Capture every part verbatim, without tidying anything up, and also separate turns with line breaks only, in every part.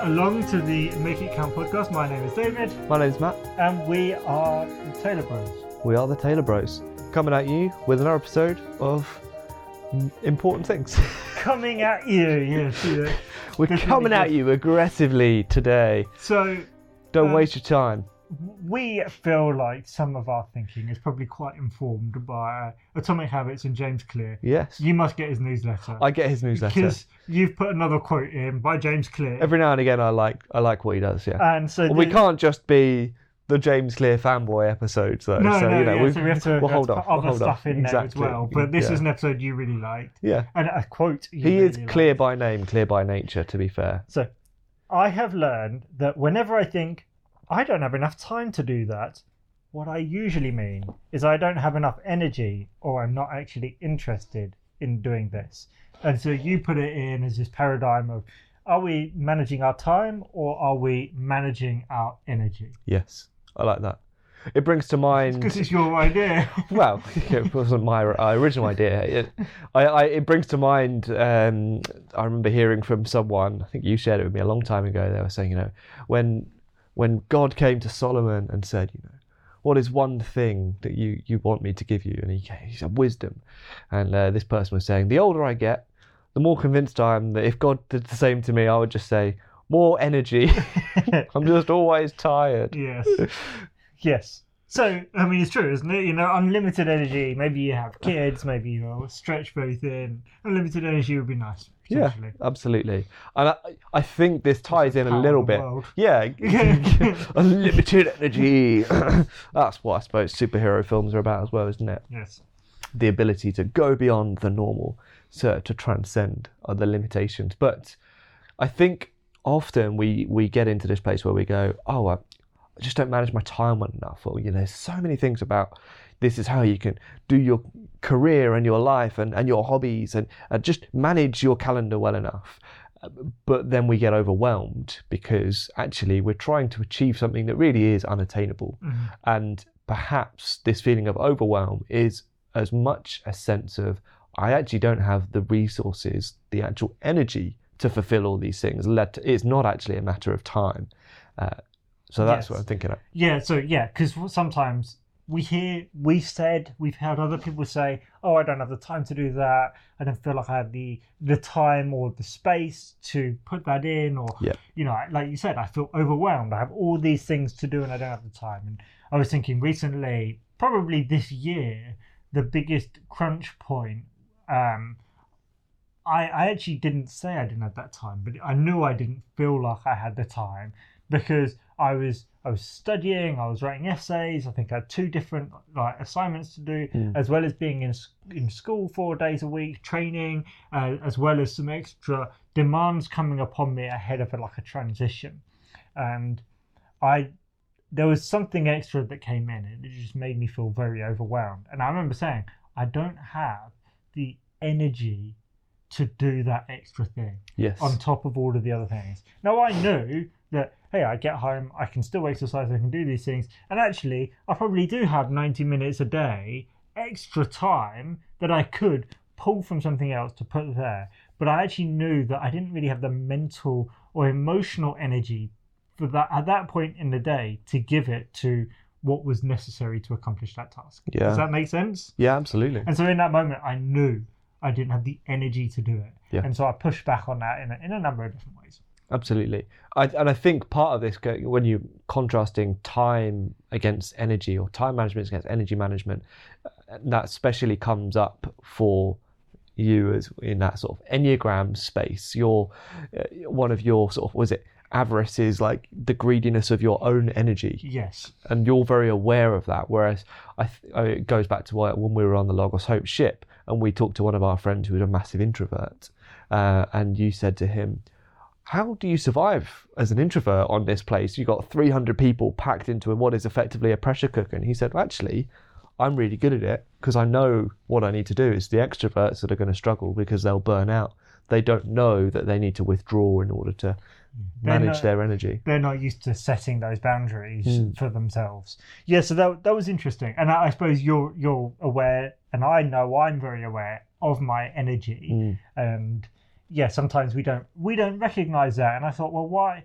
along to the Make It Count podcast. My name is David.
My name's Matt.
And we are the Taylor Bros.
We are the Taylor Bros. Coming at you with another episode of important things.
Coming at you, yes. Yeah.
We're coming at you aggressively today.
So,
don't
um,
waste your time.
We feel like some of our thinking is probably quite informed by uh, Atomic Habits and James Clear.
Yes.
You must get his newsletter.
I get his newsletter.
Because you've put another quote in by James Clear.
Every now and again I like I like what he does, yeah.
And so
well,
the,
we can't just be the James Clear fanboy episodes though.
No,
so,
no,
you know,
yeah, so we have to,
we'll
we have
hold
to
off.
put other
we'll hold
stuff
off.
in
exactly.
there as well. But this
yeah.
is an episode you really liked.
Yeah.
And a quote you
He
really
is clear
liked.
by name, clear by nature, to be fair.
So, I have learned that whenever I think, I don't have enough time to do that, what I usually mean is I don't have enough energy or I'm not actually interested in doing this. And so you put it in as this paradigm of, are we managing our time or are we managing our energy?
Yes, I like that. It brings to mind...
Because it's your idea.
Well, it wasn't my uh, original idea. It, I, I, it brings to mind, um, I remember hearing from someone, I think you shared it with me a long time ago, they were saying, you know, when when God came to Solomon and said, you know, what is one thing that you, you want me to give you? And he, he said, wisdom. And uh, this person was saying, the older I get, the more convinced I am that if God did the same to me, I would just say, more energy. I'm just always tired.
Yes. Yes. So, I mean, it's true, isn't it? You know, unlimited energy. Maybe you have kids, maybe you're stretched very thin. Unlimited energy would be nice.
Yeah, absolutely. And I, I think this ties in a little bit.
World.
Yeah, unlimited energy. That's what I suppose superhero films are about as well, isn't it?
Yes.
The ability to go beyond the normal, so to transcend the limitations. But I think often we, we get into this place where we go, oh, I, I just don't manage my time well enough. Or, you know, there's so many things about this is how you can do your career and your life and, and your hobbies and, and just manage your calendar well enough. But then we get overwhelmed because actually we're trying to achieve something that really is unattainable. Mm-hmm. And perhaps this feeling of overwhelm is as much a sense of, I actually don't have the resources, the actual energy to fulfill all these things. It's not actually a matter of time. Uh, so that's yes. what I'm thinking of.
Yeah, so yeah, because sometimes we hear, we've said, we've heard other people say, oh, I don't have the time to do that. I don't feel like I have the the time or the space to put that in. Or,
yeah.
you know, like you said, I feel overwhelmed. I have all these things to do and I don't have the time. And I was thinking recently, probably this year, the biggest crunch point, um, I, I actually didn't say I didn't have that time, but I knew I didn't feel like I had the time because I was I was studying, I was writing essays. I think I had two different like assignments to do, mm. as well as being in in school four days a week, training, uh, as well as some extra demands coming upon me ahead of a, like a transition. And I there was something extra that came in, and it just made me feel very overwhelmed. And I remember saying, I don't have the energy to do that extra thing.
Yes.
On top of all of the other things. Now I knew that, hey, I get home, I can still exercise, I can do these things. And actually, I probably do have ninety minutes a day extra time that I could pull from something else to put there. But I actually knew that I didn't really have the mental or emotional energy for that at that point in the day to give it to what was necessary to accomplish that task.
Yeah.
Does that make sense?
Yeah, absolutely.
And so in that moment, I knew I didn't have the energy to do it.
Yeah.
And so I pushed back on that in a, in a number of different ways.
Absolutely. I, and I think part of this, when you're contrasting time against energy or time management against energy management, that especially comes up for you as in that sort of Enneagram space. You're uh, one of your sort of, was it avarice is like the greediness of your own energy.
Yes.
And you're very aware of that. Whereas I th- it goes back to why, when we were on the Logos Hope ship and we talked to one of our friends who was a massive introvert, uh, and you said to him, how do you survive as an introvert on this place? You've got three hundred people packed into what is effectively a pressure cooker. And he said, well, actually, I'm really good at it because I know what I need to do. It's the extroverts that are going to struggle because they'll burn out. They don't know that they need to withdraw in order to
they're
manage
not,
their energy.
They're not used to setting those boundaries
mm.
for themselves. Yeah, so that that was interesting. And I, I suppose you're you're aware, and I know I'm very aware of my energy.
Mm.
And yeah, sometimes we don't we don't recognise that. And I thought, well, why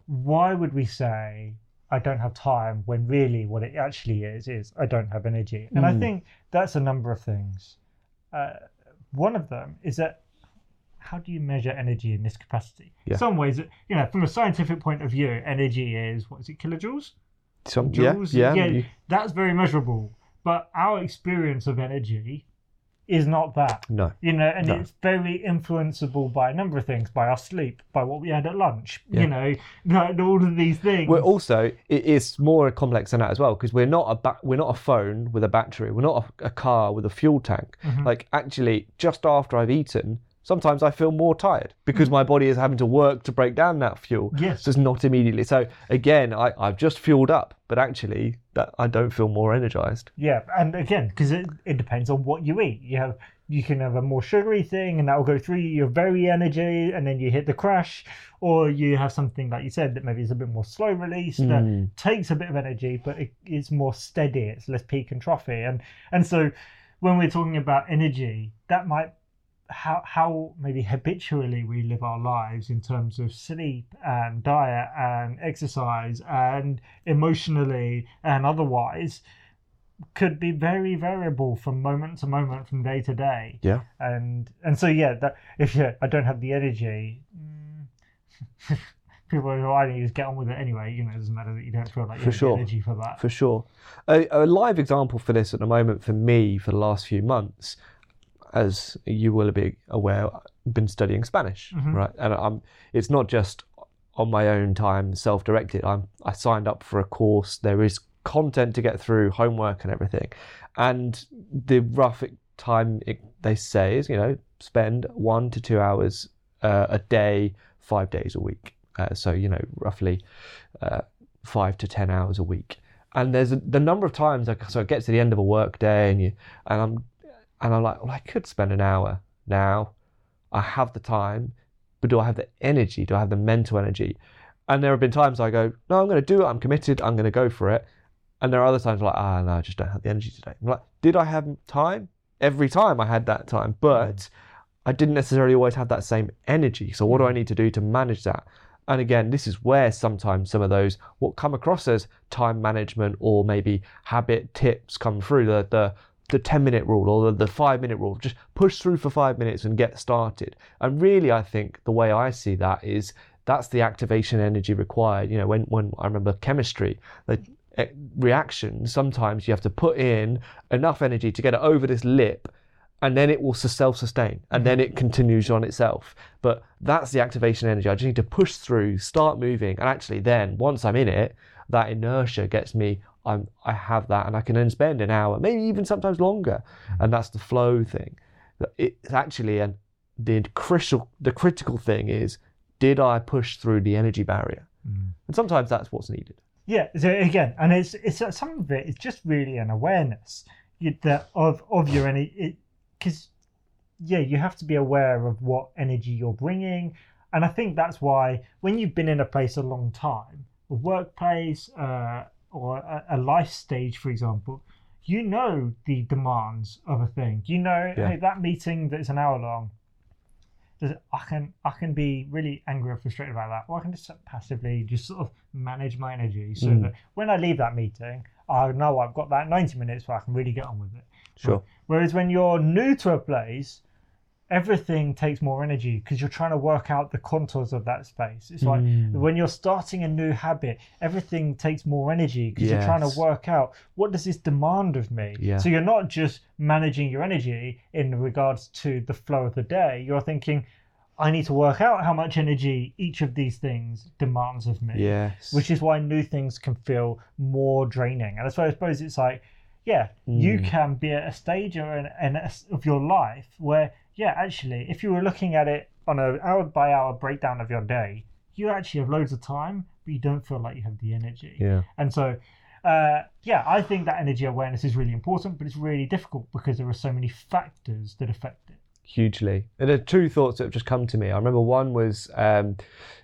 why would we say I don't have time when really what it actually is is I don't have energy? And
Mm.
I think that's a number of things. Uh, one of them is that how do you measure energy in this capacity?
Yeah.
Some ways, you know, from a scientific point of view, energy is, what is it, kilojoules?
Some, yeah,
Joules?
yeah,
yeah
you-
that's very measurable. But our experience of energy is not that.
no.
You know, and
No.
it's very influenceable by a number of things, by our sleep, by what we had at lunch,
Yeah.
you know, like all of these things.
Well, also, it is more complex than that as well, because we're not a ba- we're not a phone with a battery. We're not a, a car with a fuel tank.
Mhm.
Like, actually, just after I've eaten, sometimes I feel more tired because my body is having to work to break down that fuel.
Yes.
So it's not immediately. So again, I, I've just fueled up, but actually, that I don't feel more energized.
Yeah, and again, because it, it depends on what you eat. You have you can have a more sugary thing, and that will go through your very energy, and then you hit the crash, or you have something like you said that maybe is a bit more slow release
Mm.
that takes a bit of energy, but it, it's more steady. It's less peak and trophy, and and so when we're talking about energy, that might how how maybe habitually we live our lives in terms of sleep and diet and exercise and emotionally and otherwise could be very variable from moment to moment, from day to day.
Yeah.
And and so yeah, that if you I don't have the energy, mm, people are like, I need to get on with it anyway. You know, it doesn't matter that you don't feel like you
For
have
sure.
the energy for that.
For sure. A, a live example for this at the moment for me for the last few months, as you will be aware, I've been studying Spanish,
Mhm.
right? And I'm, it's not just on my own time, self-directed. I'm, I signed up for a course. There is content to get through, homework and everything. And the rough time it, they say is, you know, spend one to two hours uh, a day, five days a week. Uh, so, you know, roughly uh, five to ten hours a week. And there's a, the number of times, I, so it gets to the end of a work day and you, and I'm, and I'm like, well, I could spend an hour now. I have the time, but do I have the energy? Do I have the mental energy? And there have been times I go, no, I'm going to do it. I'm committed. I'm going to go for it. And there are other times like, ah, no, I just don't have the energy today. I'm like, did I have time? Every time I had that time, but I didn't necessarily always have that same energy. So what do I need to do to manage that? And again, this is where sometimes some of those what come across as time management or maybe habit tips come through, the the, the ten minute rule or the, the five minute rule. Just push through for five minutes and get started. And really, I think the way I see that is that's the activation energy required. You know, when, when I remember chemistry, the reaction, sometimes you have to put in enough energy to get it over this lip, and then it will self-sustain, and then it continues on itself. But that's the activation energy. I just need to push through, start moving, and actually then, once I'm in it, that inertia gets me, I'm, I have that, and I can then spend an hour, maybe even sometimes longer, and that's the flow thing. It's actually, and the critical, the critical thing is, did I push through the energy barrier?
Mm.
And sometimes that's what's needed.
Yeah, so again, and it's it's uh, some of it is just really an awareness you, that of of your energy, because yeah, you have to be aware of what energy you're bringing, and I think that's why when you've been in a place a long time, a workplace uh, or a, a life stage, for example, you know the demands of a thing. You know,
Yeah.
hey, that meeting that's an hour long. I can I can be really angry or frustrated about that, or I can just passively just sort of manage my energy so
Mm.
that when I leave that meeting, I know I've got that ninety minutes where I can really get on with it.
Sure.
Whereas when you're new to a place, everything takes more energy because you're trying to work out the contours of that space. It's like
Mm.
when you're starting a new habit, everything takes more energy because you're trying
Yes.
to work out what does this demand of me.
Yeah.
So you're not just managing your energy in regards to the flow of the day. You're thinking, I need to work out how much energy each of these things demands of me.
Yes.
Which is why new things can feel more draining. And that's why I suppose it's like, yeah, you
Mm.
can be at a stage or an, an, of your life where, yeah, actually, if you were looking at it on an hour by hour breakdown of your day, you actually have loads of time, but you don't feel like you have the energy.
Yeah.
And so, uh, yeah, I think that energy awareness is really important, but it's really difficult because there are so many factors that affect it.
Hugely. And there are two thoughts that have just come to me. I remember one was um,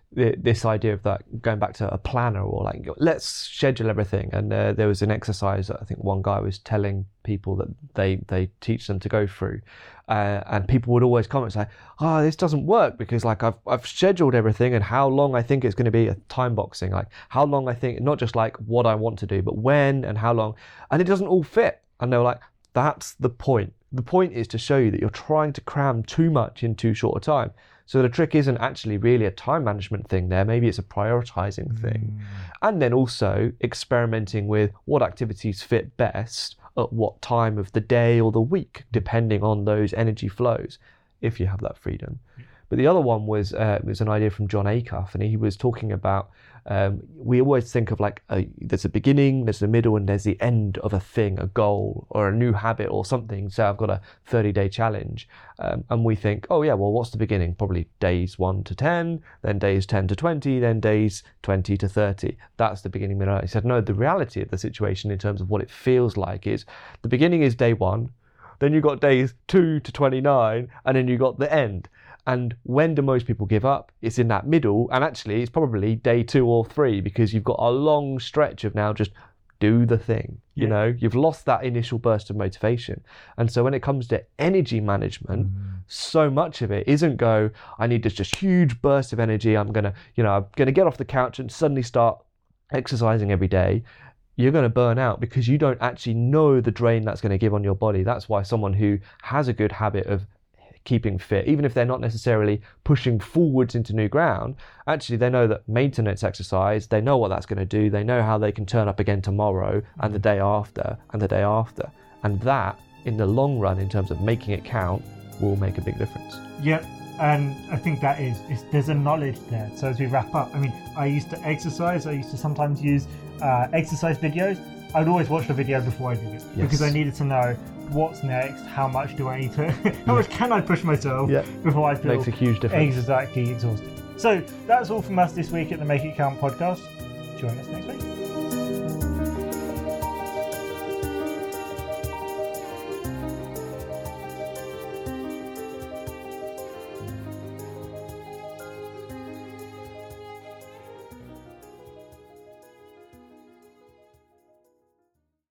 this idea of that going back to a planner, or like, let's schedule everything. And uh, there was an exercise that I think one guy was telling people that they they teach them to go through, uh, and people would always comment and say, oh, this doesn't work because like I've I've scheduled everything and how long I think it's going to be, a time boxing, like how long I think, not just like what I want to do, but when and how long, and it doesn't all fit. And they were like, that's the point. The point is to show you that you're trying to cram too much in too short a time. So the trick isn't actually really a time management thing there. Maybe it's a prioritizing thing. Mm. And then also experimenting with what activities fit best at what time of the day or the week, depending on those energy flows, if you have that freedom. Mm. But the other one was uh, was an idea from John Acuff, and he was talking about, um, we always think of like, a, there's a beginning, there's a middle, and there's the end of a thing, a goal, or a new habit or something. So I've got a thirty-day challenge, um, and we think, oh yeah, well, what's the beginning? Probably days one to ten, then days ten to twenty, then days twenty to thirty. That's the beginning, middle. He said, no, the reality of the situation in terms of what it feels like is the beginning is day one, then you've got days two to twenty-nine, and then you've got the end. And when do most people give up? It's in that middle, and actually it's probably day two or three, because you've got a long stretch of now just do the thing. You yeah. know, you've lost that initial burst of motivation. And so when it comes to energy management, mm. so much of it isn't go, I need this just huge burst of energy. I'm going to, you know, I'm going to get off the couch and suddenly start exercising every day. You're going to burn out because you don't actually know the drain that's going to give on your body. That's why someone who has a good habit of keeping fit, even if they're not necessarily pushing forwards into new ground, actually they know that maintenance exercise, they know what that's going to do, they know how they can turn up again tomorrow and the day after and the day after, and that in the long run, in terms of making it count, will make a big difference.
Yep. And I think that is, is there's a knowledge there. So as we wrap up, I mean, I used to exercise, I used to sometimes use uh, exercise videos. I'd always watch the video before I did it, yes. because I needed to know what's next, how much do I need to, how yeah. much can I push myself yeah. before I feel
Makes a huge difference.
Exactly exhausted. So that's all from us this week at the Make It Count podcast. Join us next week.